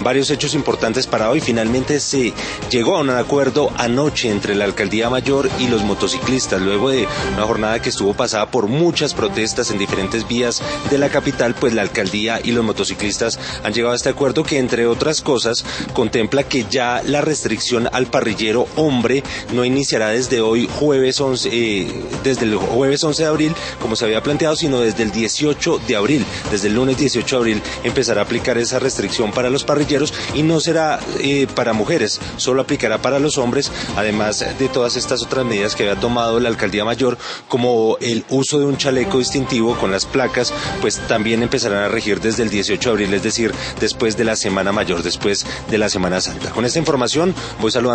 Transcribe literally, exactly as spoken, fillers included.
Varios hechos importantes para hoy. Finalmente se llegó a un acuerdo anoche entre la Alcaldía Mayor y los motociclistas, luego de una jornada que estuvo pasada por muchas protestas en diferentes vías de la capital. Pues la Alcaldía y los motociclistas han llegado a este acuerdo que, entre otras cosas, contempla que ya la restricción al parrillero hombre no iniciará desde hoy jueves once, eh, desde el jueves once de abril, como se había planteado, sino desde el dieciocho de abril. Desde el lunes dieciocho de abril empezará a aplicar esa restricción para los parrilleros y no será eh, para mujeres, solo aplicará para los hombres, además de todas estas otras medidas que había tomado la Alcaldía Mayor, como el uso de un chaleco distintivo con las placas, pues también empezarán a regir desde el dieciocho de abril, es decir, después de la Semana Mayor, después de la Semana Santa. Con esta información voy saludando